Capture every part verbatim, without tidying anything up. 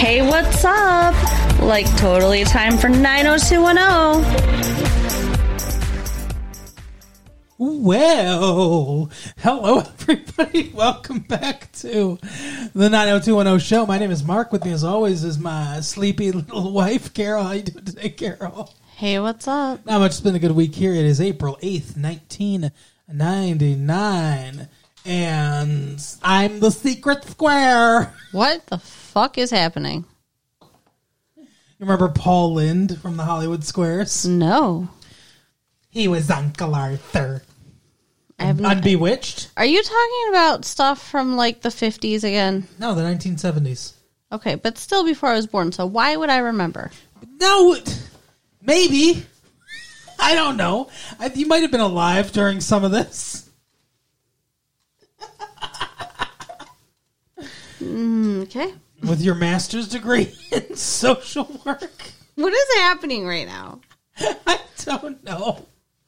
Hey, what's up? Like, totally time for nine oh two one oh. Well, hello everybody. Welcome back to the nine oh two one oh show. My name is Mark. With me as always is my sleepy little wife, Carol. How you doing today, Carol? Hey, what's up? Not much. It's been a good week here. It is April eighth, nineteen ninety-nine. And I'm the secret square. What the fuck is happening? You remember Paul Lynde from the Hollywood Squares? No. He was Uncle Arthur. I have On Bewitched? Are you talking about stuff from like the fifties again? No, the nineteen seventies. Okay, but still before I was born, so why would I remember? No, maybe. I don't know. I, you might have been alive during some of this. Mm, okay. With your master's degree in social work. What is happening right now? I don't know.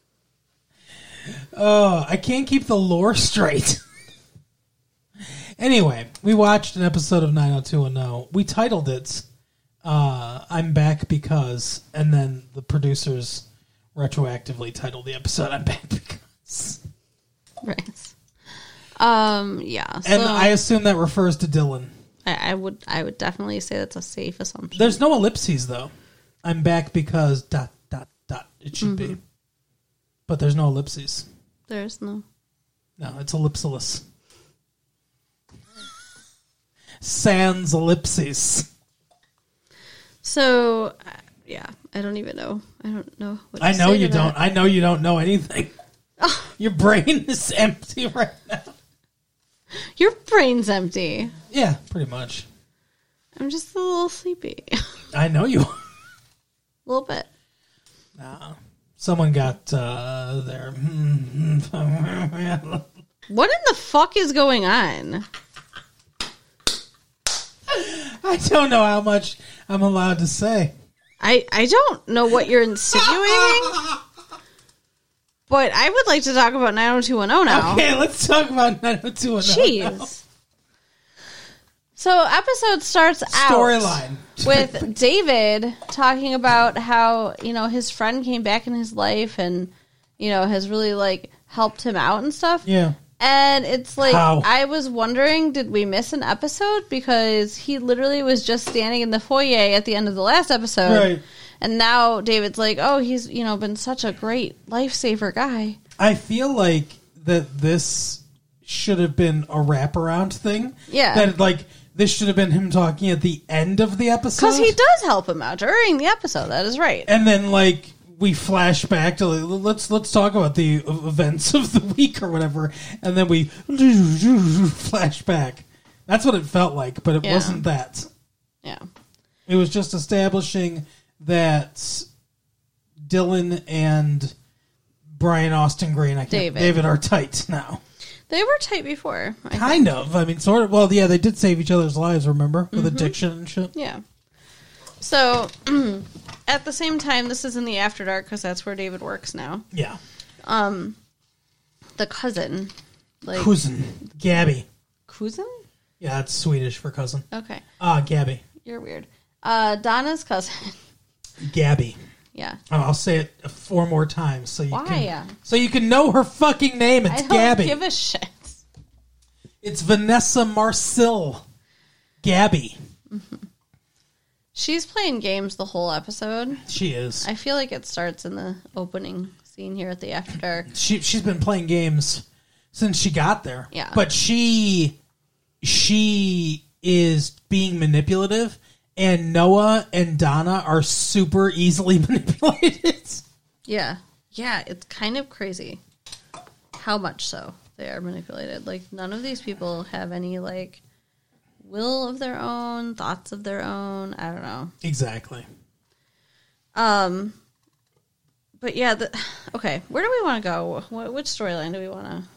Oh, I can't keep the lore straight. Anyway, we watched an episode of nine oh two one oh. We titled it, uh, I'm Back Because, and then the producers retroactively titled the episode, I'm Back Because. Right. Um, yeah. So And I assume that refers to Dylan. I, I would I would definitely say that's a safe assumption. There's no ellipses, though. I'm back because dot, dot, dot. It should mm-hmm. be. But there's no ellipses. There's no. No, it's ellipsiless. Sans ellipses. So, uh, yeah, I don't even know. I don't know what to I know say you to don't. that. I know you don't know anything. Oh. Your brain is empty right now. Your brain's empty. Yeah, pretty much. I'm just a little sleepy. I know you are. A little bit. No. Someone got uh, their... What in the fuck is going on? I don't know how much I'm allowed to say. I, I don't know what you're insinuating. But I would like to talk about nine oh two one oh now. Okay, let's talk about nine oh two one oh. Jeez. So, episode starts out storyline with David talking about how, you know, his friend came back in his life and, you know, has really, like, helped him out and stuff. Yeah. And it's like, how? I was wondering, did we miss an episode? Because he literally was just standing in the foyer at the end of the last episode. Right. And now David's like, oh, he's, you know, been such a great lifesaver guy. I feel like that this should have been a wraparound thing. Yeah. That, like, this should have been him talking at the end of the episode. Because he does help him out during the episode. That is right. And then, like, we flash back to, like, let's let's talk about the events of the week or whatever. And then we flash back. That's what it felt like, but it yeah. wasn't that. Yeah. It was just establishing that Dylan and Brian Austin Green, I can't, David. David are tight now. They were tight before. I kind think. of. I mean, sort of. Well, yeah, they did save each other's lives, remember? With mm-hmm. addiction and shit. Yeah. So, at the same time, this is in the After Dark because that's where David works now. Yeah. Um, the cousin. like Cousin. Gabby. Cousin? Yeah, that's Swedish for cousin. Okay. Ah, uh, Gabby. You're weird. Uh, Donna's cousin. Gabby. Yeah. Oh, I'll say it four more times so you Why? can so you can know her fucking name. It's I don't Gabby. give a shit. It's Vanessa Marcil. Gabby. Mm-hmm. She's playing games the whole episode. She is. I feel like it starts in the opening scene here at the After Dark. She she's been playing games since she got there. Yeah. But she she is being manipulative. And Noah and Donna are super easily manipulated. Yeah. Yeah, it's kind of crazy how much so they are manipulated. Like, none of these people have any, like, will of their own, thoughts of their own. I don't know. Exactly. Um, But, yeah, the, okay, where do we want to go? What, which storyline do we want to...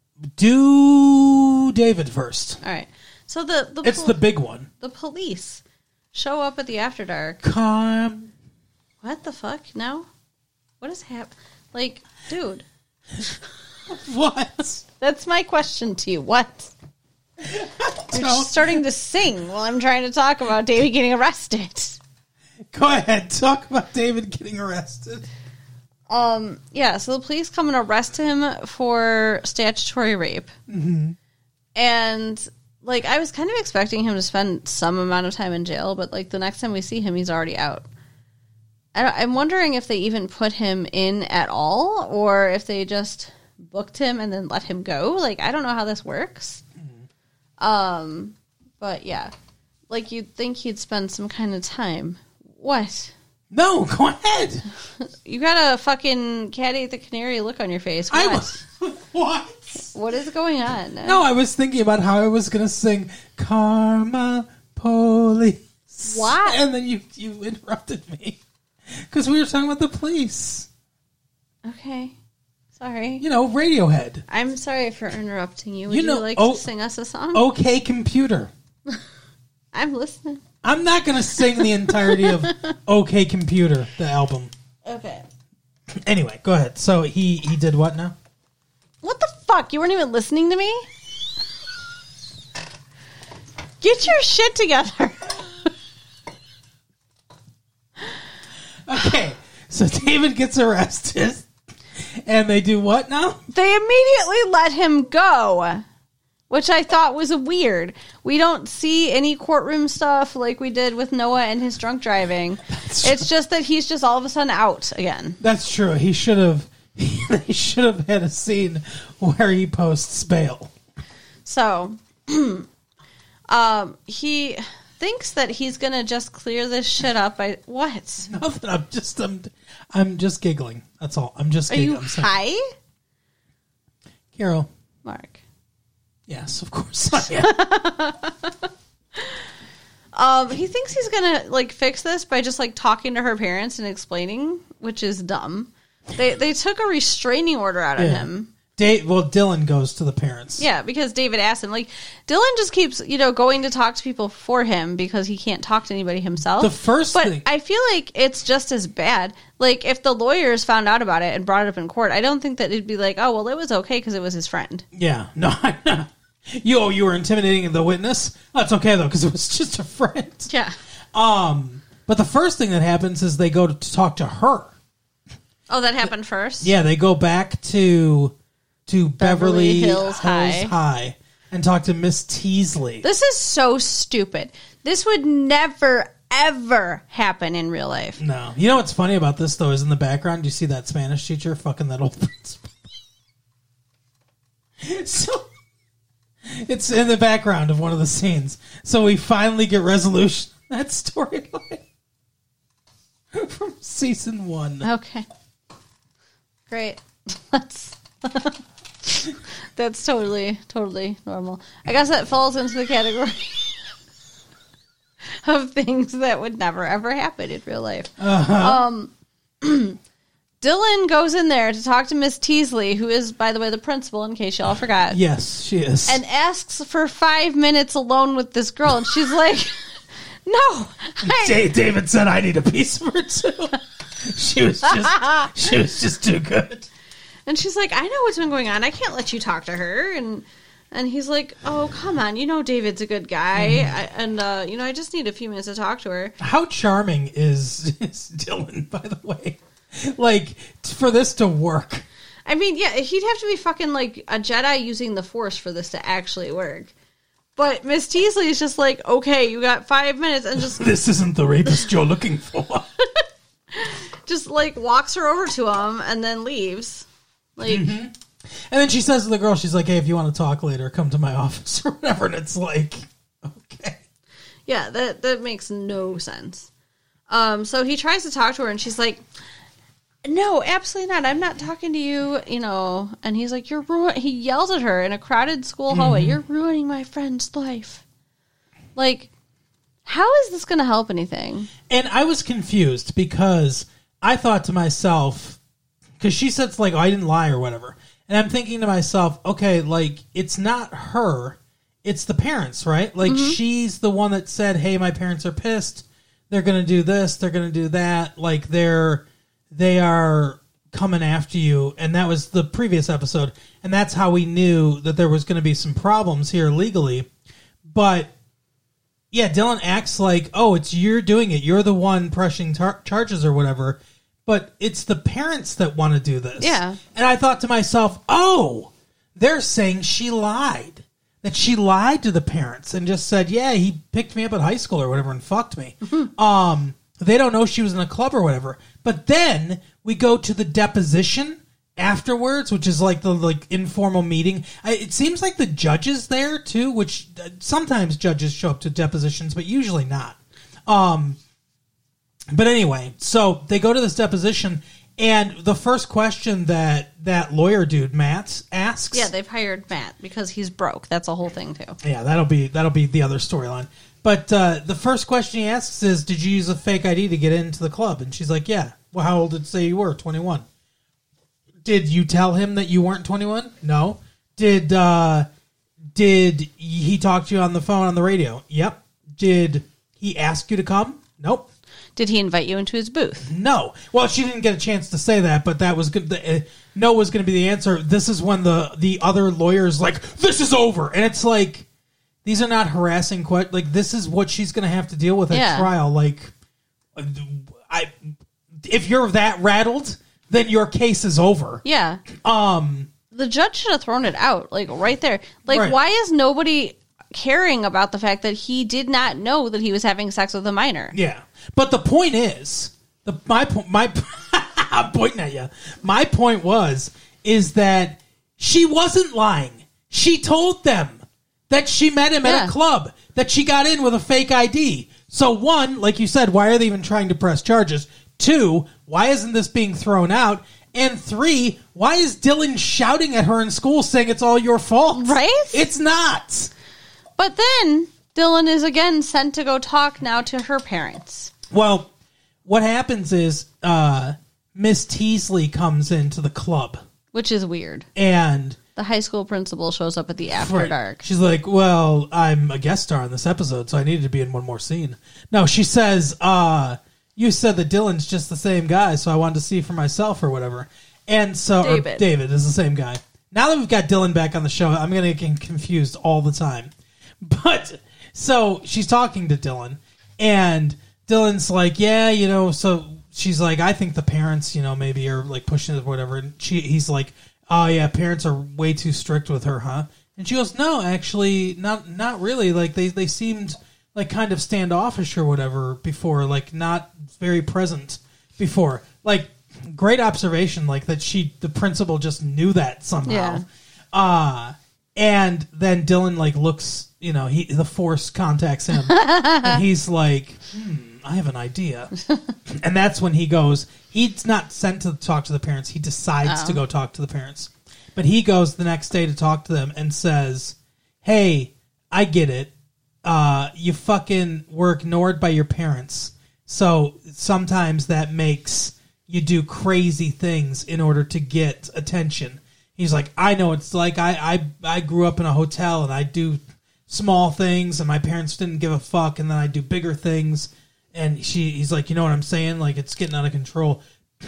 Do David first. All right. So the... the it's pol- the big one. The police show up at the After Dark. Come. What the fuck? No? What is happening? Like, dude. What? That's my question to you. What? You're starting to sing while I'm trying to talk about David getting arrested. Go ahead, talk about David getting arrested. Um, yeah, so the police come and arrest him for statutory rape. Mm-hmm. And, like, I was kind of expecting him to spend some amount of time in jail, but, like, the next time we see him, he's already out. I don't, I'm wondering if they even put him in at all, or if they just booked him and then let him go. Like, I don't know how this works. Mm-hmm. Um, but, yeah. Like, you'd think he'd spend some kind of time. What? No, go ahead. You got a fucking Cat Ate the Canary look on your face. What? I was, what? What is going on? No, I was thinking about how I was going to sing Karma Police. What? And then you, you interrupted me. Because we were talking about the police. Okay. Sorry. You know, Radiohead. I'm sorry for interrupting you. Would you, you, know, like oh, to sing us a song? Okay, Computer. I'm listening. I'm not going to sing the entirety of OK Computer, the album. Okay. Anyway, go ahead. So he, he did what now? What the fuck? You weren't even listening to me? Get your shit together. Okay, so David gets arrested, and they do what now? They immediately let him go, which I thought was weird. We don't see any courtroom stuff like we did with Noah and his drunk driving. It's just that he's just all of a sudden out again. That's true. He should have. They should have had a scene where he posts bail. So, um, he thinks that he's gonna just clear this shit up by what? Nothing. I'm just. I'm. I'm just giggling. That's all. I'm just. Are giggling. you I'm sorry. high, Carol? Mark? Yes, of course I am. um, he thinks he's gonna like fix this by just like talking to her parents and explaining, which is dumb. They they took a restraining order out of Yeah. him. Dave, well, Dylan goes to the parents. Yeah, because David asked him. Like, Dylan just keeps, you know, going to talk to people for him because he can't talk to anybody himself. The first but thing... I feel like it's just as bad. Like, if the lawyers found out about it and brought it up in court, I don't think that it'd be like, oh, well, it was okay because it was his friend. Yeah. No, you, oh, you were intimidating the witness? That's okay, though, because it was just a friend. Yeah. Um, but the first thing that happens is they go to talk to her. Oh, that happened first? Yeah, they go back to to Beverly, Beverly Hills Hills High. High and talk to Miss Teasley. This is so stupid. This would never, ever happen in real life. No. You know what's funny about this, though, is in the background, you see that Spanish teacher fucking that old principal. So, it's in the background of one of the scenes. So we finally get resolution to that storyline from season one. Okay. Great. That's that's totally, totally normal. I guess that falls into the category of things that would never, ever happen in real life. Uh-huh. Um, Dylan goes in there to talk to Miss Teasley, who is, by the way, the principal, in case y'all forgot. Yes, she is. And asks for five minutes alone with this girl. And she's like, no. I- D- David said I need a piece of her, too. She was just, she was just too good. And she's like, I know what's been going on. I can't let you talk to her. And and he's like, oh, come on. You know David's a good guy. Mm. I, and, uh, you know, I just need a few minutes to talk to her. How charming is, is Dylan, by the way? Like, for this to work. I mean, yeah, he'd have to be fucking like a Jedi using the Force for this to actually work. But Miss Teasley is just like, okay, you got five minutes. And just... This isn't the rapist you're looking for. Just, like, walks her over to him and then leaves. Like, mm-hmm. And then she says to the girl, she's like, hey, if you want to talk later, come to my office or whatever. And it's like, okay. Yeah, that, that makes no sense. Um, so he tries to talk to her and she's like, no, absolutely not. I'm not talking to you, you know. And he's like, you're ruin. He yells at her in a crowded school hallway. Mm-hmm. You're ruining my friend's life. Like, how is this going to help anything? And I was confused because I thought to myself, because she said, like, oh, I didn't lie or whatever. And I'm thinking to myself, okay, like, it's not her. It's the parents, right? Like, mm-hmm. she's the one that said, hey, my parents are pissed. They're going to do this. They're going to do that. Like, they're, they are coming after you. And that was the previous episode. And that's how we knew that there was going to be some problems here legally. but yeah, Dylan acts like, oh, it's you're doing it. You're the one pressing tar- charges or whatever. But it's the parents that want to do this. Yeah. And I thought to myself, oh, they're saying she lied. That she lied to the parents and just said, yeah, he picked me up at high school or whatever and fucked me. Mm-hmm. Um, they don't know she was in a club or whatever. But then we go to the deposition afterwards, which is like the like informal meeting. I, it seems like the judges there too, which uh, sometimes judges show up to depositions, but usually not. Um, but anyway, so they go to this deposition. And the first question that that lawyer dude Matt asks, yeah, they've hired Matt because he's broke. That's a whole thing too. Yeah, that'll be that'll be the other storyline. But uh, the first question he asks is, "Did you use a fake I D to get into the club?" And she's like, "Yeah." Well, how old did it say you were? twenty-one. Did you tell him that you weren't twenty-one? No. Did uh, did he talk to you on the phone on the radio? Yep. Did he ask you to come? Nope. Did he invite you into his booth? No. Well, she didn't get a chance to say that, but that was good. The, uh, no was going to be the answer. This is when the the other lawyer's like, "This is over," and it's like, these are not harassing questions. Like, this is what she's going to have to deal with at yeah. trial. Like, I, if you're that rattled, then your case is over. Yeah. Um, the judge should have thrown it out, like right there. Like, right. Why is nobody caring about the fact that he did not know that he was having sex with a minor? Yeah. But the point is, the my point, my I'm pointing at you. My point was is that she wasn't lying. She told them that she met him yeah. at a club, that she got in with a fake I D. So one, like you said, why are they even trying to press charges? Two, why isn't this being thrown out? And three, why is Dylan shouting at her in school saying it's all your fault? Right? It's not. But then Dylan is again sent to go talk now to her parents. Well, what happens is uh, Miss Teasley comes into the club. Which is weird. And the high school principal shows up at the After right, Dark. She's like, well, I'm a guest star in this episode, so I needed to be in one more scene. No, she says, uh, you said that Dylan's just the same guy, so I wanted to see for myself or whatever. And so David. Or David is the same guy. Now that we've got Dylan back on the show, I'm going to get confused all the time. But so she's talking to Dylan, and Dylan's like, yeah, you know, so she's like, I think the parents, you know, maybe are like pushing it or whatever. And she, he's like, oh yeah, parents are way too strict with her, huh? And she goes, no, actually, not not really. Like they, they seemed like kind of standoffish or whatever before, like not very present before. Like great observation, like that she, the principal just knew that somehow. Yeah. Uh, and then Dylan like looks, you know, he the force contacts him, and he's like, hmm. I have an idea. And that's when he goes, he's not sent to talk to the parents. He decides oh. to go talk to the parents. But he goes the next day to talk to them and says, hey, I get it. Uh, you fucking were ignored by your parents. So sometimes that makes you do crazy things in order to get attention. He's like, I know it's like I, I, I grew up in a hotel and I do small things and my parents didn't give a fuck, and then I do bigger things. And she, he's like, you know what I'm saying? Like, it's getting out of control.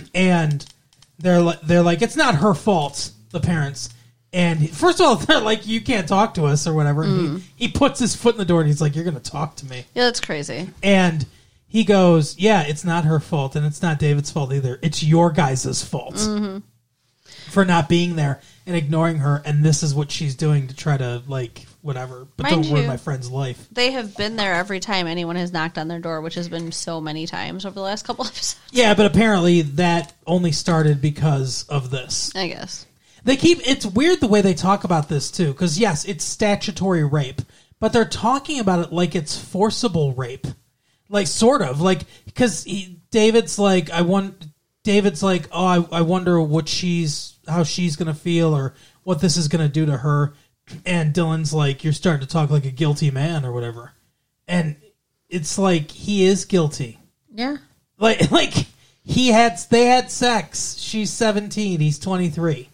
And they're like, they're like, it's not her fault, the parents. And he, first of all, they're like, you can't talk to us or whatever. And Mm. he, he puts his foot in the door and he's like, you're going to talk to me. Yeah, that's crazy. And he goes, yeah, it's not her fault. And it's not David's fault either. It's your guys' fault Mm-hmm. for not being there and ignoring her. And this is what she's doing to try to, like, whatever. But Mind don't ruin you, my friend's life. They have been there every time anyone has knocked on their door, which has been so many times over the last couple episodes. Yeah, but apparently that only started because of this. I guess. They keep, it's weird the way they talk about this too, because yes, it's statutory rape, but they're talking about it like it's forcible rape. Like, sort of. Like, because David's like, I want, David's like, oh, I, I wonder what she's, how she's going to feel or what this is going to do to her. And Dylan's like, you're starting to talk like a guilty man or whatever. And it's like, he is guilty. Yeah. Like, like he had, they had sex. She's seventeen. He's twenty-three.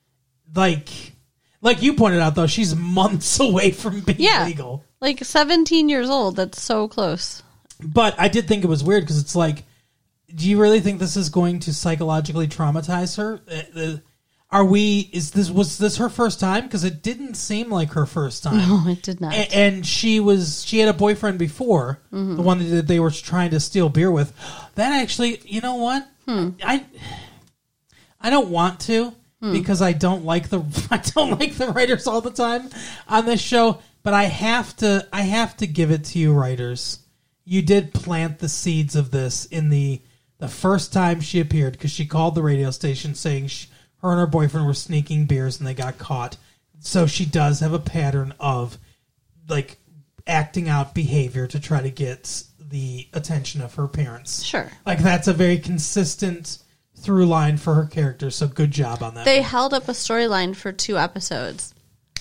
Like, like you pointed out, though, she's months away from being yeah. legal. Like seventeen years old. That's so close. But I did think it was weird because it's like, do you really think this is going to psychologically traumatize her? Are we? Is this was this her first time? Because it didn't seem like her first time. No, it did not. A- and she was she had a boyfriend before, Mm-hmm. the one that they were trying to steal beer with. That actually, you know what? Hmm. I I don't want to Hmm. because I don't like the I don't like the writers all the time on this show. But I have to I have to give it to you, writers. You did plant the seeds of this in the the first time she appeared, because she called the radio station saying she, her and her boyfriend were sneaking beers and they got caught. So she does have a pattern of like acting out behavior to try to get the attention of her parents. Sure. Like that's a very consistent through line for her character. So good job on that. They one. held up a storyline for two episodes.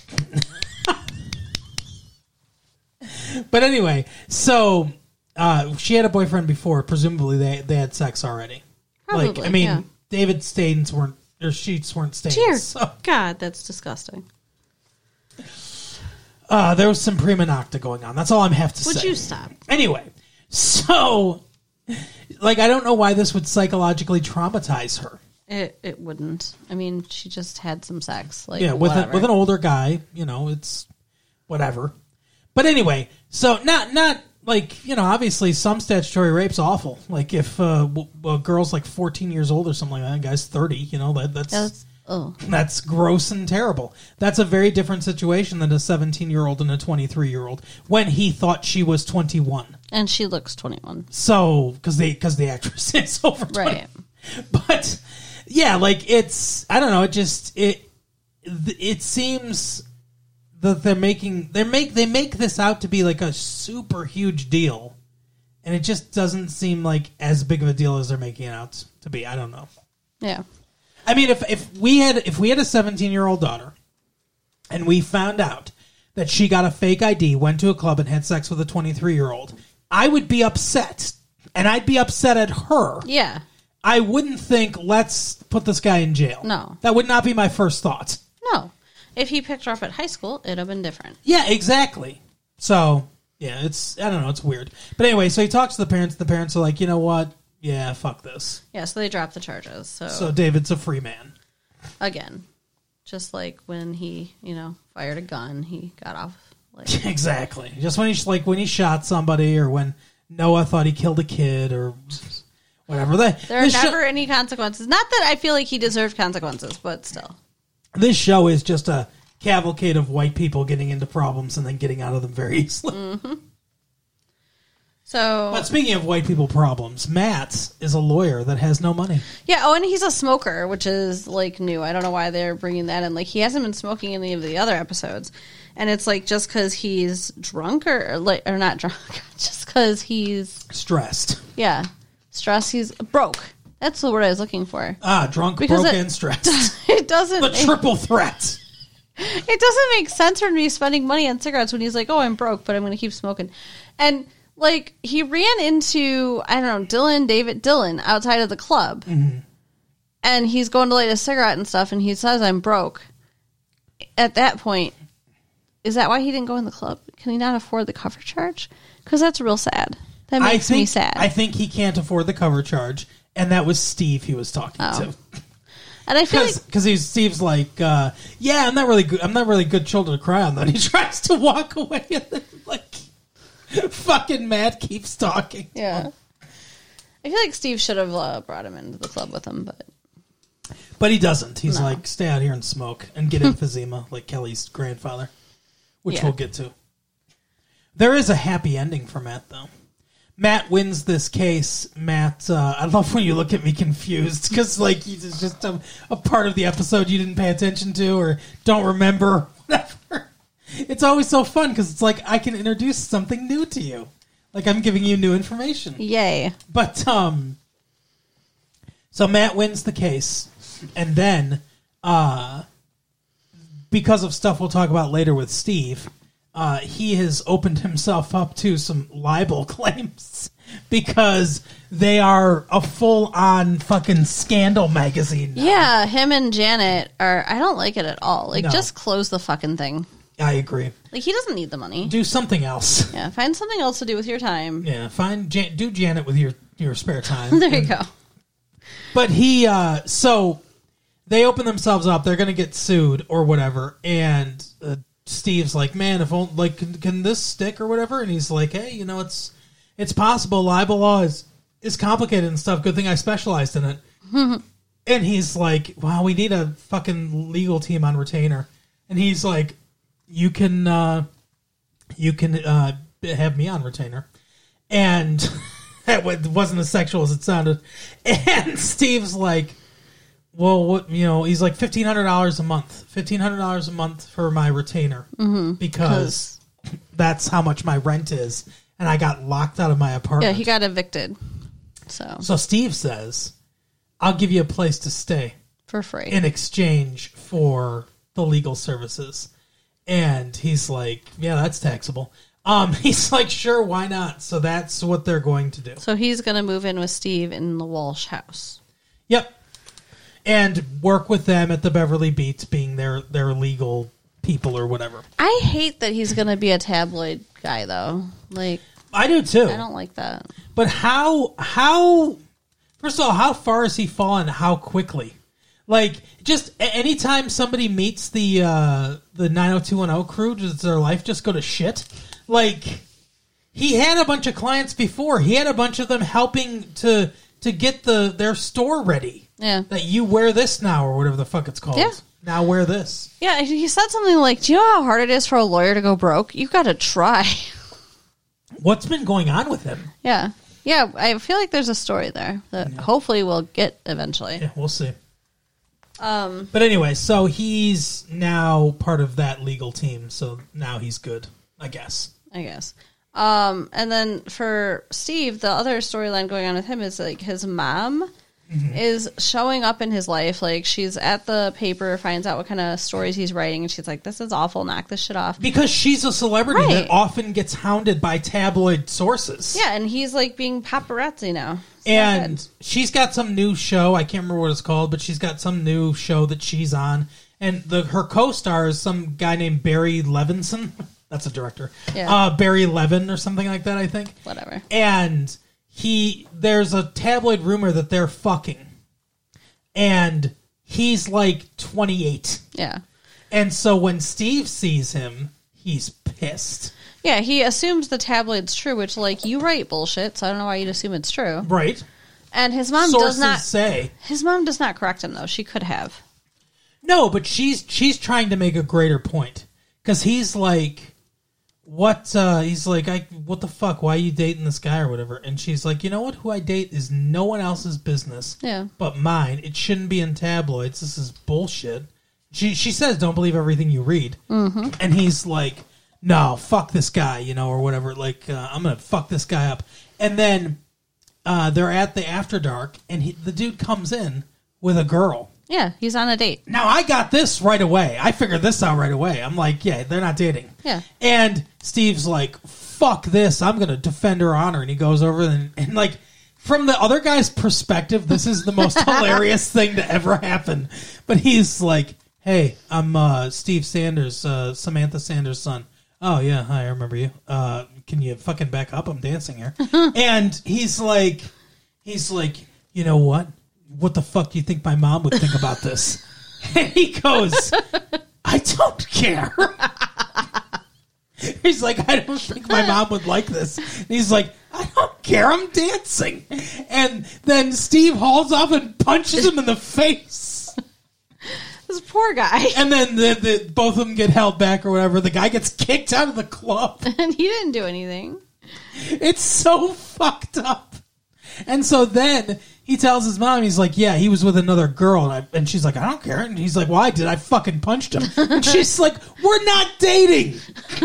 But anyway, so uh, she had a boyfriend before. Presumably, they they had sex already. Probably, like I mean, yeah. David stains weren't or sheets weren't stains. Dear So God, that's disgusting. uh, there was some prima nocta going on. That's all I have to Would say. you stop? Anyway, so like I don't know why this would psychologically traumatize her. It it wouldn't. I mean, she just had some sex. Like Yeah, with a, whatever. with an older guy, you know, it's whatever. But anyway, so not not like, you know, obviously some statutory rape's awful. Like if uh, w- a girl's like fourteen years old or something like that, guy's thirty, you know, that that's That's oh that's gross and terrible. That's a very different situation than a seventeen-year-old and a twenty-three-year-old when he thought she was twenty-one. and she looks twenty-one. So, because they because the actress is over twenty. Right. But yeah, like it's I don't know. It just it it seems that they're making they make they make this out to be like a super huge deal, and it just doesn't seem like as big of a deal as they're making it out to be. I don't know. Yeah. I mean, if if we had if we had a seventeen year old daughter, and we found out that she got a fake I D, went to a club, and had sex with a twenty three year old, I would be upset, and I'd be upset at her. Yeah. I wouldn't think, let's put this guy in jail. No. That would not be my first thought. No. If he picked her up at high school, it'd have been different. Yeah, exactly. So, yeah, it's, I don't know, it's weird. But anyway, so he talks to the parents. The parents are like, you know what? Yeah, fuck this. Yeah, so they dropped the charges. So, So David's a free man. again, just like when he, you know, fired a gun, he got off. Like, Exactly. Just when he, like, when he shot somebody, or when Noah thought he killed a kid, or whatever. That, there are this never sho- any consequences. Not that I feel like he deserved consequences, but still. this show is just a cavalcade of white people getting into problems and then getting out of them very easily. Mm-hmm. So, But speaking of white people problems, Matt is a lawyer that has no money. yeah, oh, and he's a smoker, which is, like, new. I don't know why they're bringing that in. Like, he hasn't been smoking any of the other episodes. And it's, like, just because he's drunk or, or, like, or not drunk, just because he's, Stressed. yeah, stressed. He's broke. That's the word I was looking for. Ah, drunk, Because broke, it- and stressed. It doesn't The make, triple threat. it doesn't make sense for me spending money on cigarettes when he's like, oh, I'm broke, but I'm going to keep smoking. And, like, he ran into, I don't know, Dylan, David Dylan outside of the club. Mm-hmm. And he's going to light a cigarette and stuff, and he says, I'm broke. At that point, is that why he didn't go in the club? Can he not afford the cover charge? Because that's real sad. That makes I think, me sad. I think he can't afford the cover charge, and that was Steve he was talking Oh. to. and I feel like, Because he's Steve's like, uh, yeah, I'm not really good. I'm not really a good shoulder to cry on. Then he tries to walk away, and then like, fucking Matt keeps talking. yeah. I feel like Steve should have uh, brought him into the club with him, but But he doesn't. He's No. like, stay out here and smoke and get emphysema, like Kelly's grandfather, which Yeah. we'll get to. There is a happy ending for Matt, though. Matt wins this case. Matt, uh, I love when you look at me confused, because like it's just a, a part of the episode you didn't pay attention to or don't remember, whatever. It's always so fun because it's like I can introduce something new to you, like I'm giving you new information. yay. But um, so Matt wins the case, and then uh, because of stuff we'll talk about later with Steve, uh, he has opened himself up to some libel claims because they are a full-on fucking scandal magazine now. Yeah, him and Janet are, I don't like it at all. Like, No. just close the fucking thing. I agree. Like, he doesn't need the money. Do something else. Yeah, find something else to do with your time. Yeah, find Jan- do Janet with your your spare time. There you go. But he, uh, so they open themselves up. They're going to get sued or whatever. And uh, Steve's like, man, if only, like, can, can this stick or whatever? And he's like, hey, you know, it's it's possible. Libel law is, is complicated and stuff. Good thing I specialized in it. And he's like, wow, we need a fucking legal team on retainer. And he's like, you can, uh, you can uh, have me on retainer. And that wasn't as sexual as it sounded. And Steve's like, well, what, you know, he's like fifteen hundred dollars a month. fifteen hundred dollars a month for my retainer. Mm-hmm. Because that's how much my rent is. And I got locked out of my apartment. Yeah, he got evicted. So, so Steve says, I'll give you a place to stay. For free. In exchange for the legal services. And he's like, yeah, that's taxable. Um, he's like, sure, why not? So that's what they're going to do. So he's going to move in with Steve in the Walsh house. Yep. And work with them at the Beverly Beats, being their, their legal people or whatever. I hate that he's going to be a tabloid guy, though. Like, I do too. I don't like that. But how, how, first of all, how far has he fallen? How quickly? Like, just anytime somebody meets the uh, the nine oh two one oh crew, does their life just go to shit? Like, he had a bunch of clients before. He had a bunch of them helping to to get the their store ready. Yeah. That you wear this now, or whatever the fuck it's called. Yeah. Now wear this. Yeah, he said something like, do you know how hard it is for a lawyer to go broke? You've got to try. What's been going on with him? Yeah. Yeah, I feel like there's a story there that yeah. hopefully we'll get eventually. Yeah, we'll see. Um, but anyway, so he's now part of that legal team, so now he's good, I guess. I guess. Um, and then for Steve, the other storyline going on with him is like his mom mm-hmm. is showing up in his life. Like, she's at the paper, finds out what kind of stories he's writing, and she's like, this is awful, knock this shit off. Because she's a celebrity right. that often gets hounded by tabloid sources. Yeah, and he's like being paparazzi now. And she's got some new show. I can't remember what it's called, but she's got some new show that she's on. And the her co-star is some guy named Barry Levinson. That's a director. Yeah. Uh, Barry Levin or something like that, I think. Whatever. And he, there's a tabloid rumor that they're fucking. And he's like twenty-eight. Yeah. And so when Steve sees him, he's pissed. Yeah, he assumes the tabloid's true, which, like, you write bullshit, so I don't know why you'd assume it's true. Right. And his mom Sources does not say. His mom does not correct him, though. She could have. No, but she's she's trying to make a greater point. Because he's like, what, uh, he's like, I, what the fuck, why are you dating this guy or whatever? And she's like, you know what, who I date is no one else's business yeah. but mine. It shouldn't be in tabloids. This is bullshit. She, she says, don't believe everything you read. Mm-hmm. And he's like, no, fuck this guy, you know, or whatever. Like, uh, I'm going to fuck this guy up. And then uh, they're at the After Dark, and he, the dude comes in with a girl. Yeah, he's on a date. Now, I got this right away. I figured this out right away. I'm like, yeah, they're not dating. Yeah. And Steve's like, fuck this. I'm going to defend her honor. And he goes over and, and, like, from the other guy's perspective, this is the most hilarious thing to ever happen. But he's like, hey, I'm uh, Steve Sanders, uh, Samantha Sanders' son. Oh, yeah, hi, I remember you. Uh, can you fucking back up? I'm dancing here. And he's like, he's like, you know what? What the fuck do you think my mom would think about this? And he goes, I don't care. He's like, I don't think my mom would like this. And he's like, I don't care. I'm dancing. And then Steve hauls up and punches him in the face. This poor guy. And then the, the, both of them get held back or whatever. The guy gets kicked out of the club. And he didn't do anything. It's so fucked up. And so then he tells his mom, he's like, yeah, he was with another girl. And, I, and she's like, I don't care. And he's like, why did I fucking punched him? And she's like, we're not dating.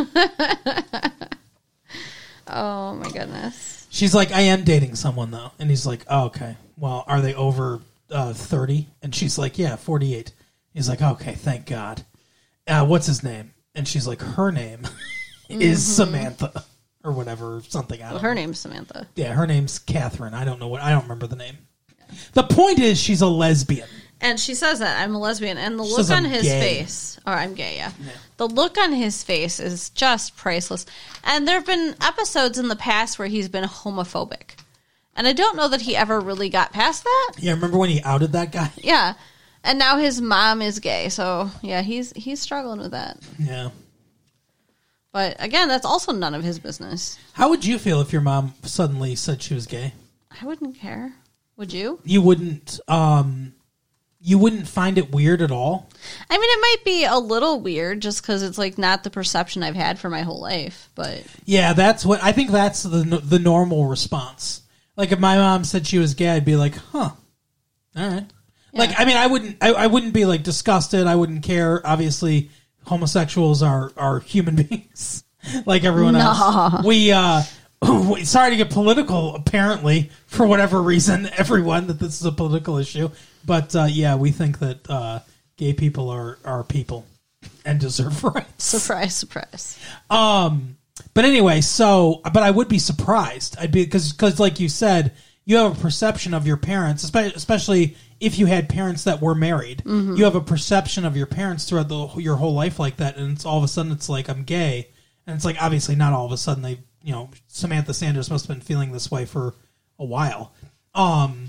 Oh, my goodness. She's like, I am dating someone, though. And he's like, oh, okay. Well, are they over uh, thirty? And she's like, yeah, forty-eight. He's like, okay, thank God. Uh, what's his name? And she's like, her name is mm-hmm. Samantha. Or whatever, something. I don't well, her know. name's Samantha. Yeah, her name's Catherine. I don't know what. I don't remember the name. Yeah. The point is, she's a lesbian, and she says that I'm a lesbian. And the she look says, on I'm his gay. face, or I'm gay, yeah. yeah. The look on his face is just priceless. And there have been episodes in the past where he's been homophobic, and I don't know that he ever really got past that. Yeah, remember when he outed that guy? Yeah, And now his mom is gay, so yeah, he's he's struggling with that. Yeah. But again, that's also none of his business. How would you feel if your mom suddenly said she was gay? I wouldn't care. Would you? You wouldn't. Um, you wouldn't find it weird at all. I mean, it might be a little weird just because it's like not the perception I've had for my whole life. But yeah, that's what I think. That's the the normal response. Like if my mom said she was gay, I'd be like, "Huh, all right." Yeah. Like I mean, I wouldn't. I, I wouldn't be like disgusted. I wouldn't care. Obviously, homosexuals are are human beings, like everyone no. else. We. uh Sorry to get political, apparently, for whatever reason, everyone, that this is a political issue. But, uh, yeah, we think that uh, gay people are, are people and deserve rights. Surprise, surprise. Um, but anyway, so, but I would be surprised. I'd be, because, because like you said, you have a perception of your parents, especially if you had parents that were married. Mm-hmm. You have a perception of your parents throughout the, your whole life like that, and it's all of a sudden it's like, I'm gay. And it's like, obviously not all of a sudden they... You know, Samantha Sanders must have been feeling this way for a while. Um,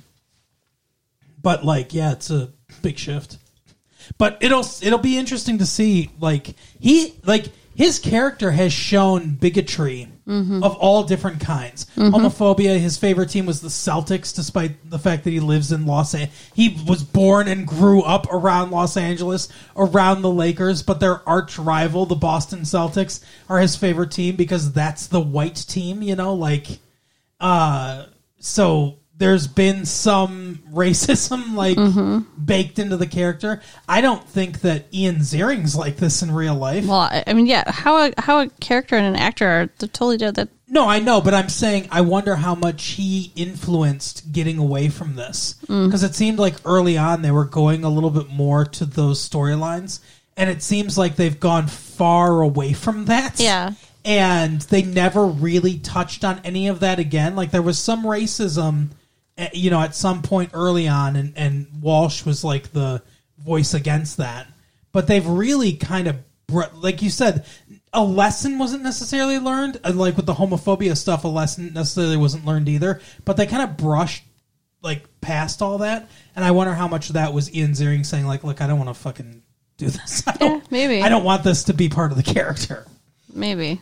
but like, yeah, it's a big shift. But it'll it'll be interesting to see. Like he like his character has shown bigotry mm-hmm. of all different kinds. Mm-hmm. Homophobia. His favorite team was the Celtics, despite the fact that he lives in Los Angeles. He was born and grew up around Los Angeles, around the Lakers, but their arch rival, the Boston Celtics, are his favorite team because that's the white team, you know, like, uh, so there's been some racism, like, mm-hmm. baked into the character. I don't think that Ian Ziering's like this in real life. Well, I mean, yeah, how a, how a character and an actor are totally different. No, I know, but I'm saying I wonder how much he influenced getting away from this. Because mm. it seemed like early on they were going a little bit more to those storylines, and it seems like they've gone far away from that. Yeah. And they never really touched on any of that again. Like, there was some racism, you know, at some point early on, and, and Walsh was like the voice against that. But they've really kind of, like you said, a lesson wasn't necessarily learned. Like with the homophobia stuff, a lesson necessarily wasn't learned either. But they kind of brushed like past all that. And I wonder how much of that was Ian Ziering saying, like, look, I don't want to fucking do this. I yeah, maybe. I don't want this to be part of the character. Maybe.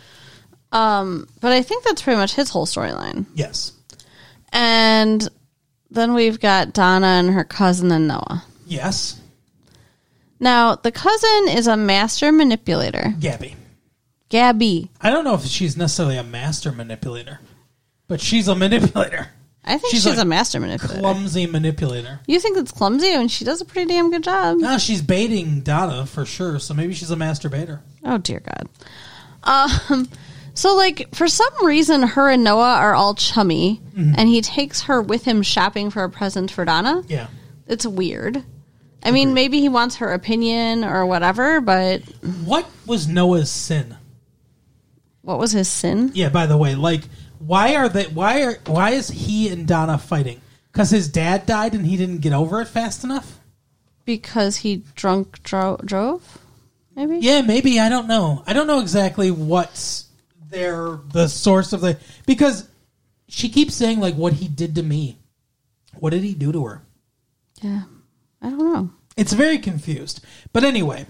Um, but I think that's pretty much his whole storyline. Yes. And then we've got Donna and her cousin and Noah. Yes. Now, the cousin is a master manipulator. Gabby. Gabby. I don't know if she's necessarily a master manipulator, but she's a manipulator. I think she's, she's a master manipulator. Clumsy manipulator. You think it's clumsy? I mean, she does a pretty damn good job. No, she's baiting Donna for sure, so maybe she's a masturbator. Oh, dear God. Um... So, like, for some reason, her and Noah are all chummy, mm-hmm. and he takes her with him shopping for a present for Donna. Yeah. It's weird. I Agreed. mean, maybe he wants her opinion or whatever, but... What was Noah's sin? What was his sin? Yeah, by the way, like, why are they... Why are? Why is he and Donna fighting? Because his dad died and he didn't get over it fast enough? Because he drunk dro- drove? Maybe? Yeah, maybe. I don't know. I don't know exactly what's... They're the source of the... Because she keeps saying, like, what he did to me. What did he do to her? Yeah. I don't know. It's very confused. But anyway.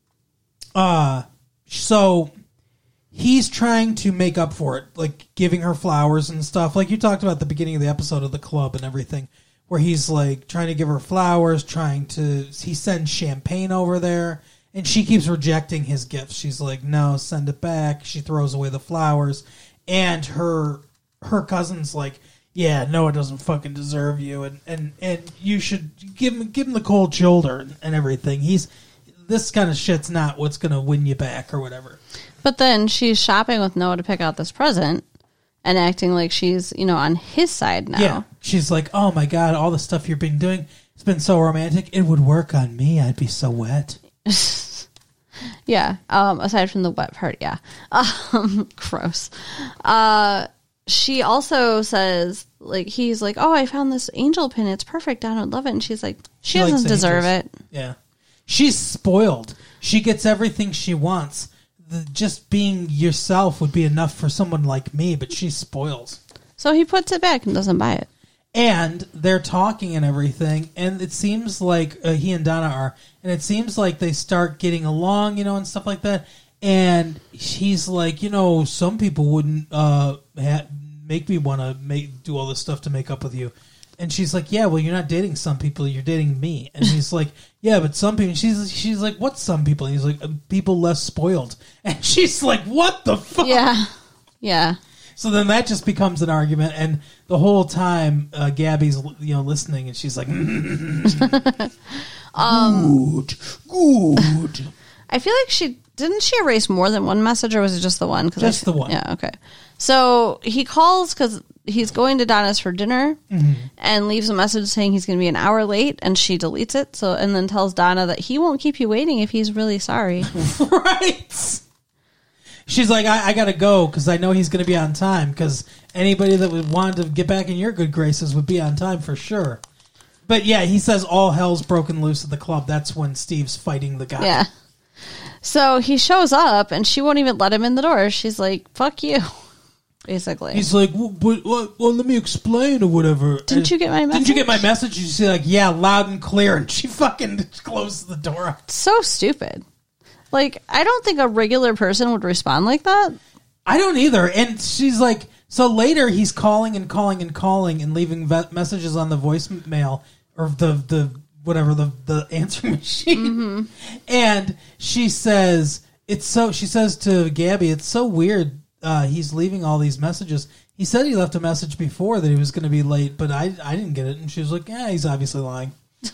Uh, so he's trying to make up for it. Like, giving her flowers and stuff. Like you talked about at the beginning of the episode of the club and everything. Where he's, like, trying to give her flowers. Trying to... He sends champagne over there. And she keeps rejecting his gifts. She's like, no, send it back. She throws away the flowers. And her her cousin's like, yeah, Noah doesn't fucking deserve you. And, and, and you should give him give him the cold shoulder and, and everything. He's this kind of shit's not what's going to win you back or whatever. But then she's shopping with Noah to pick out this present and acting like she's, you know, on his side now. Yeah. She's like, oh, my God, all the stuff you've been doing, it's been so romantic. It would work on me. I'd be so wet. Yeah. Um, aside from the wet part, yeah. Um, gross. Uh, she also says, like, he's like, oh, I found this angel pin. It's perfect. I would love it. And she's like, she, she doesn't deserve angels. it. Yeah. She's spoiled. She gets everything she wants. The, just being yourself would be enough for someone like me, but she spoils. So he puts it back and doesn't buy it. And they're talking and everything, and it seems like uh, he and Donna are, and it seems like they start getting along, you know, and stuff like that. And he's like, you know, some people wouldn't uh, ha- make me want to make do all this stuff to make up with you. And she's like, yeah, well, you're not dating some people, you're dating me. And he's like, yeah, but some people. She's she's like, what's some people? And he's like, people less spoiled. And she's like, what the fuck? Yeah, yeah. So then that just becomes an argument, and the whole time uh, Gabby's you know listening, and she's like, mm, um, "Good, good." I feel like she didn't she erase more than one message, or was it just the one? Cause just I, the one. Yeah. Okay. So he calls because he's going to Donna's for dinner, mm-hmm. and leaves a message saying he's going to be an hour late, and she deletes it. So and then tells Donna that he won't keep you waiting if he's really sorry. Right. She's like, I, I got to go because I know he's going to be on time because anybody that would want to get back in your good graces would be on time for sure. But yeah, he says all hell's broken loose at the club. That's when Steve's fighting the guy. Yeah. So he shows up and she won't even let him in the door. She's like, fuck you, basically. He's like, well, but, well, well let me explain or whatever. Didn't and, you get my message? Didn't you get my message? She's like, yeah, loud and clear. And she fucking closes the door. So stupid. Like, I don't think a regular person would respond like that. I don't either. And she's like, so later he's calling and calling and calling and leaving ve- messages on the voicemail or the, the whatever, the, the answering machine. Mm-hmm. And she says, it's so, she says to Gabby, it's so weird. Uh, he's leaving all these messages. He said he left a message before that he was going to be late, but I, I didn't get it. And she was like, yeah, he's obviously lying.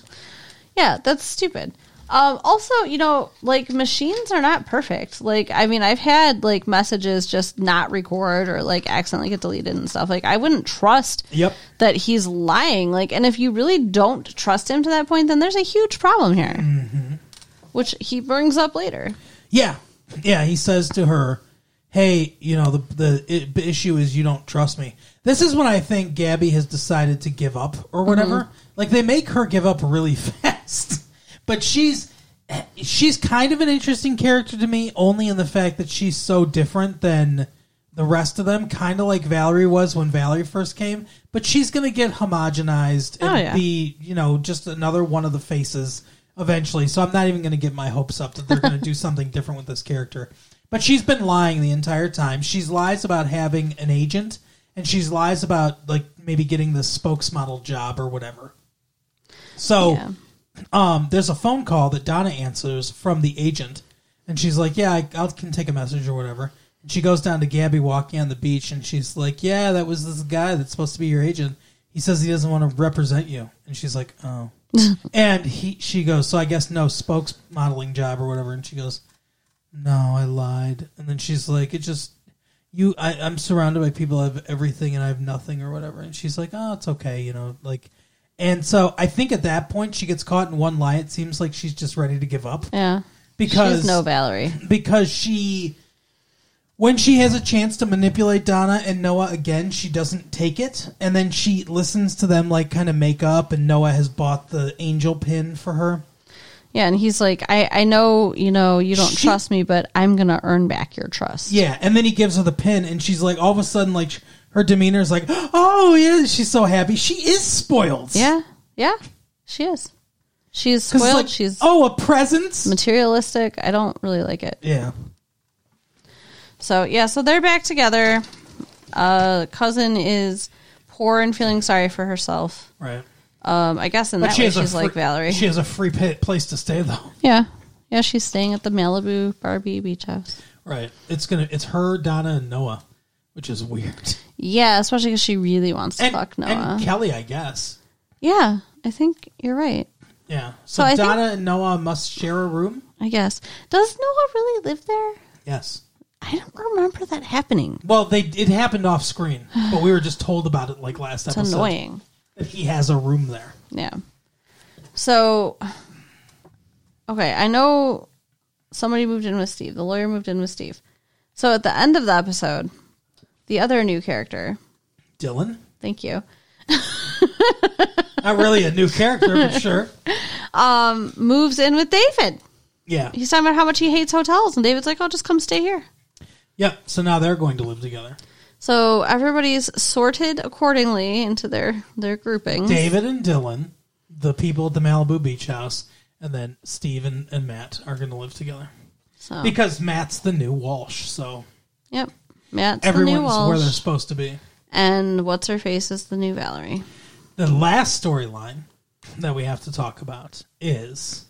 Yeah, that's stupid. Um, also, you know, like machines are not perfect. Like, I mean, I've had like messages just not record or like accidentally get deleted and stuff. Like, I wouldn't trust yep. that he's lying. Like, and if you really don't trust him to that point, then there's a huge problem here, mm-hmm. which he brings up later. Yeah. Yeah. He says to her, hey, you know, the, the it, issue is you don't trust me. This is when I think Gabby has decided to give up or whatever. Mm-hmm. Like, they make her give up really fast. But she's she's kind of an interesting character to me, only in the fact that she's so different than the rest of them, kind of like Valerie was when Valerie first came. But she's going to get homogenized and oh, yeah. be, you know, just another one of the faces eventually. So I'm not even going to get my hopes up that they're going to do something different with this character. But she's been lying the entire time. She's lies about having an agent, and she's lies about like maybe getting the spokesmodel job or whatever. So... Yeah. Um, there's a phone call that Donna answers from the agent, and she's like, yeah, I I'll, can take a message or whatever. And she goes down to Gabby walking on the beach, and she's like, yeah, that was this guy that's supposed to be your agent. He says he doesn't want to represent you. And she's like, oh. And he she goes, so I guess no spokesmodeling job or whatever. And she goes, no, I lied. And then she's like, it just, you, I, I'm surrounded by people who have everything and I have nothing or whatever. And she's like, oh, it's okay, you know, like... And so I think at that point she gets caught in one lie. It seems like she's just ready to give up. Yeah. Because she's no Valerie. Because she, when she has a chance to manipulate Donna and Noah again, she doesn't take it. And then she listens to them like kind of make up, and Noah has bought the angel pin for her. Yeah, and he's like, I, I know, you know, you don't she, trust me, but I'm going to earn back your trust. Yeah, and then he gives her the pin, and she's like, all of a sudden, like... Her demeanor is like, oh, yeah, she's so happy. She is spoiled. Yeah, yeah, she is. She's spoiled. Like, she's oh, a present? Materialistic. I don't really like it. Yeah. So, yeah, so they're back together. Uh, cousin is poor and feeling sorry for herself. Right. Um, I guess in but that way she's free, like Valerie. She has a free pit place to stay, though. Yeah. Yeah, she's staying at the Malibu Barbie Beach House. Right. It's gonna. It's her, Donna, and Noah. Which is weird. Yeah, especially because she really wants to and, fuck Noah. And Kelly, I guess. Yeah, I think you're right. Yeah. So, so Donna think, and Noah must share a room? I guess. Does Noah really live there? Yes. I don't remember that happening. Well, they it happened off screen, but we were just told about it like last it's episode. It's annoying. That he has a room there. Yeah. So, okay, I know somebody moved in with Steve. The lawyer moved in with Steve. So at the end of the episode... The other new character. Dylan? Thank you. Not really a new character, but sure. Um, moves in with David. Yeah. He's talking about how much he hates hotels, and David's like, oh, just come stay here. Yep. So now they're going to live together. So everybody's sorted accordingly into their, their groupings. David and Dylan, the people at the Malibu beach house, and then Steve and, and Matt are going to live together. So. Because Matt's the new Walsh, so... Yep. Matt's everyone's the new Walsh. where they're supposed to be. And what's-her-face is the new Valerie. The last storyline that we have to talk about is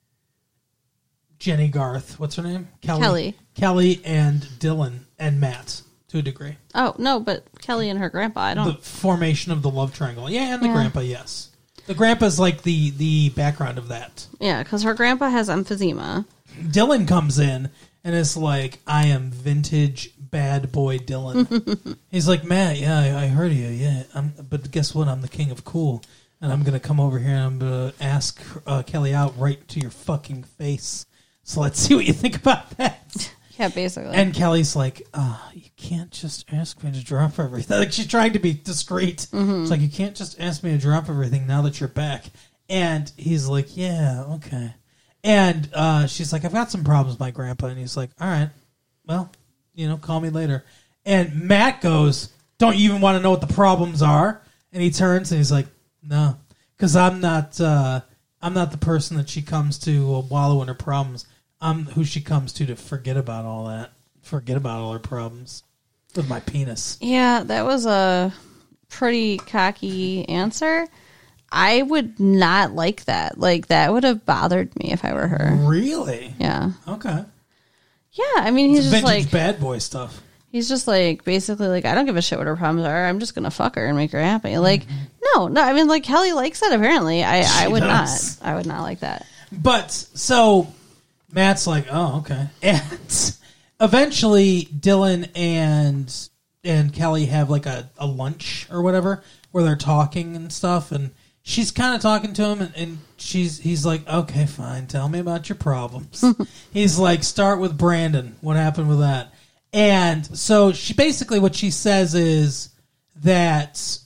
Jenny Garth. What's her name? Kelly. Kelly. Kelly and Dylan and Matt, to a degree. Oh, no, but Kelly and her grandpa, I don't... The formation of the love triangle. Yeah, and the Yeah. grandpa, yes. The grandpa's like the, the background of that. Yeah, because her grandpa has emphysema. Dylan comes in and is like, I am vintage bad boy Dylan. He's like, Matt, yeah, I, I heard of you, yeah. I'm, but guess what? I'm the king of cool. And I'm going to come over here and I'm going to ask uh, Kelly out right to your fucking face. So let's see what you think about that. Yeah, basically. And Kelly's like, uh, you can't just ask me to drop everything. Like, she's trying to be discreet. Mm-hmm. It's like, you can't just ask me to drop everything now that you're back. And he's like, yeah, okay. And uh, she's like, I've got some problems with my grandpa. And he's like, all right, well, you know, call me later. And Matt goes, don't you even want to know what the problems are? And he turns and he's like, no, because I'm not uh, I'm not the person that she comes to uh, wallow in her problems. I'm who she comes to to forget about all that, forget about all her problems with my penis. Yeah, that was a pretty cocky answer. I would not like that. Like, that would have bothered me if I were her. Really? Yeah. Okay. Yeah, I mean, he's It's just vintage like... bad boy stuff. He's just like, basically like, I don't give a shit what her problems are. I'm just going to fuck her and make her happy. Like, mm-hmm. no, no. I mean, like, Kelly likes that apparently. I, I would does. not. I would not like that. But, so, Matt's like, oh, okay. And eventually, Dylan and and Kelly have like a, a lunch or whatever where they're talking and stuff. And she's kind of talking to him. And, and she's he's like, okay, fine. Tell me about your problems. He's like, start with Brandon. What happened with that? And so she basically what she says is that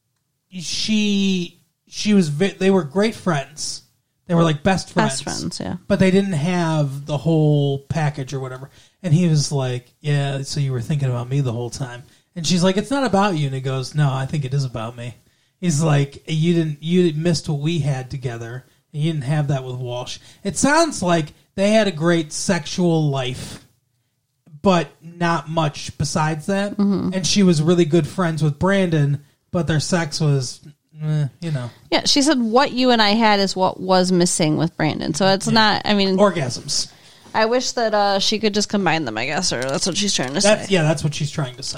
she she was they were great friends. They were like best friends. Best friends, yeah. But they didn't have the whole package or whatever. And he was like, yeah, so you were thinking about me the whole time. And she's like, it's not about you. And he goes, no, I think it is about me. He's like, you didn't you missed what we had together. And you didn't have that with Walsh. It sounds like they had a great sexual life, but not much besides that. Mm-hmm. And she was really good friends with Brandon, but their sex was, eh, you know. Yeah, she said what you and I had is what was missing with Brandon. So it's yeah. not, I mean. Orgasms. I wish that uh, she could just combine them, I guess, or that's what she's trying to that's, say. Yeah, that's what she's trying to say.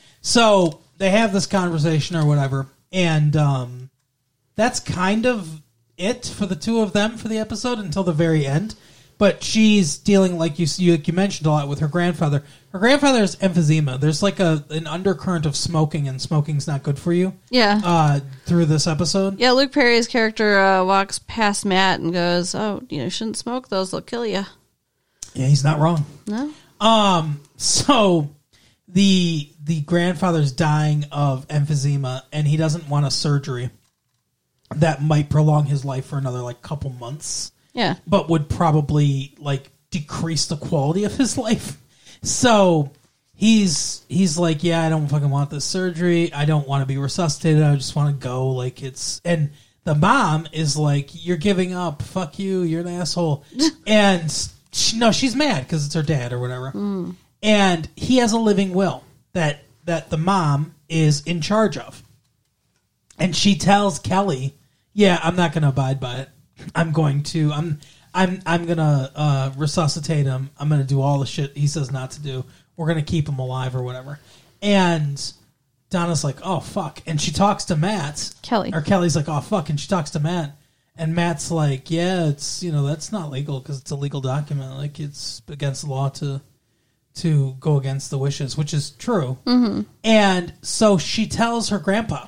So they have this conversation or whatever, and um, that's kind of it for the two of them for the episode until the very end. But she's dealing, like you, you you mentioned a lot, with her grandfather. Her grandfather has emphysema. There's like a an undercurrent of smoking, and smoking's not good for you. Yeah. Uh, through this episode. Yeah, Luke Perry's character uh, walks past Matt and goes, oh, you know, you shouldn't smoke those. They'll kill you. Yeah, he's not wrong. No. Um. So the the grandfather's dying of emphysema, and he doesn't want a surgery that might prolong his life for another like couple months. Yeah. But would probably like decrease the quality of his life. So he's he's like, yeah, I don't fucking want this surgery. I don't want to be resuscitated. I just want to go. Like it's and the mom is like, you're giving up. Fuck you. You're an asshole. And she, no, she's mad because it's her dad or whatever. Mm. And he has a living will that that the mom is in charge of. And she tells Kelly, yeah, I'm not going to abide by it. I'm going to I'm I'm I'm gonna uh, resuscitate him. I'm gonna do all the shit he says not to do. We're gonna keep him alive or whatever. And Donna's like, oh fuck. And she talks to Matt. Kelly. Or Kelly's like, oh fuck. And she talks to Matt. And Matt's like, yeah, it's you know that's not legal because it's a legal document. Like it's against the law to to go against the wishes, which is true. Mm-hmm. And so she tells her grandpa.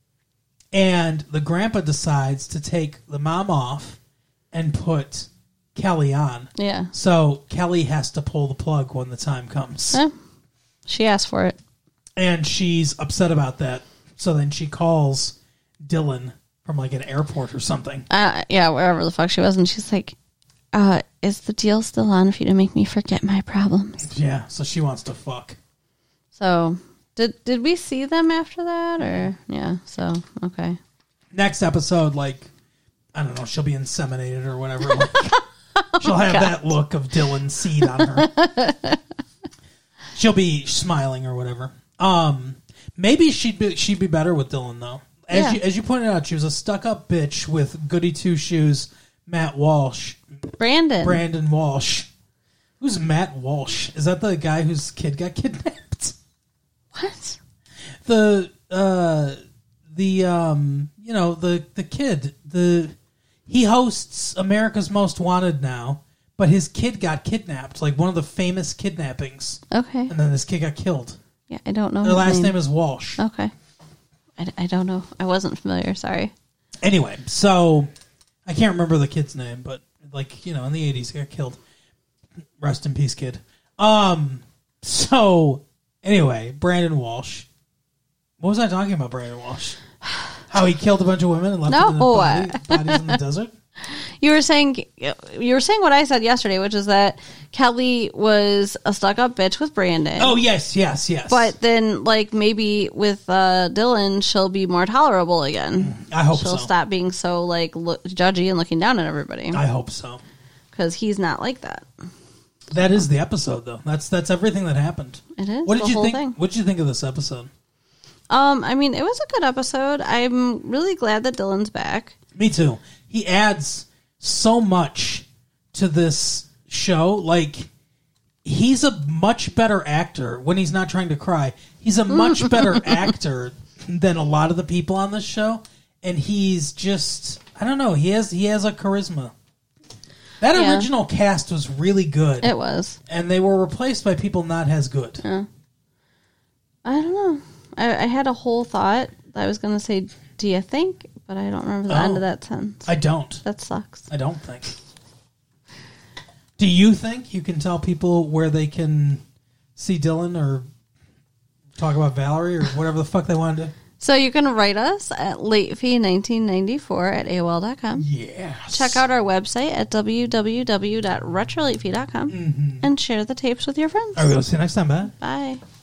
And the grandpa decides to take the mom off and put Kelly on. Yeah. So Kelly has to pull the plug when the time comes. Eh, she asked for it. And she's upset about that. So then she calls Dylan from like an airport or something. Uh, yeah, wherever the fuck she was. And she's like, uh, is the deal still on for you to make me forget my problems? Yeah, so she wants to fuck. So Did did we see them after that, or yeah? So okay. Next episode, like I don't know, she'll be inseminated or whatever. Like, she'll have God. that look of Dylan's seed on her. She'll be smiling or whatever. Um, maybe she'd be she'd be better with Dylan though. As Yeah. you as you pointed out, she was a stuck up bitch with goody two shoes. Matt Walsh, Brandon. Brandon Walsh. Who's Matt Walsh? Is that the guy whose kid got kidnapped? What? The uh, the um, you know the the kid the he hosts America's Most Wanted now, but his kid got kidnapped, like one of the famous kidnappings, Okay. and then this kid got killed. Yeah, I don't know. Their his last name. name is Walsh. Okay. I, I don't know. I wasn't familiar. Sorry. Anyway, so I can't remember the kid's name, but like you know, in the eighties, he got killed. Rest in peace, kid. Um. So anyway, Brandon Walsh. What was I talking about, Brandon Walsh? How he killed a bunch of women and left No. them in the body, bodies in the desert? You were saying you were saying what I said yesterday, which is that Kelly was a stuck-up bitch with Brandon. Oh, yes, yes, yes. But then, like, maybe with uh, Dylan, she'll be more tolerable again. I hope she'll so. stop being so like look, judgy and looking down at everybody. I hope so. Because he's not like that. That is the episode, though. That's that's everything that happened. It is What did the you whole think? thing. What did you think of this episode? Um, I mean, it was a good episode. I'm really glad that Dylan's back. Me too. He adds so much to this show. Like, he's a much better actor when he's not trying to cry. He's a much better actor than a lot of the people on this show. And he's just, I don't know, he has he has a charisma. That Yeah. original cast was really good. It was. And they were replaced by people not as good. Yeah. I don't know. I, I had a whole thought. I was going to say, do you think? But I don't remember the Oh. end of that sentence. I don't. That sucks. I don't think. Do you think you can tell people where they can see Dylan or talk about Valerie or whatever the fuck they want to do? So you can write us at latefee nineteen ninety-four at A O L dot com. Yes. Check out our website at w w w dot retro latefee dot com Mm-hmm. and share the tapes with your friends. All right, we'll see you next time. Bye. Bye.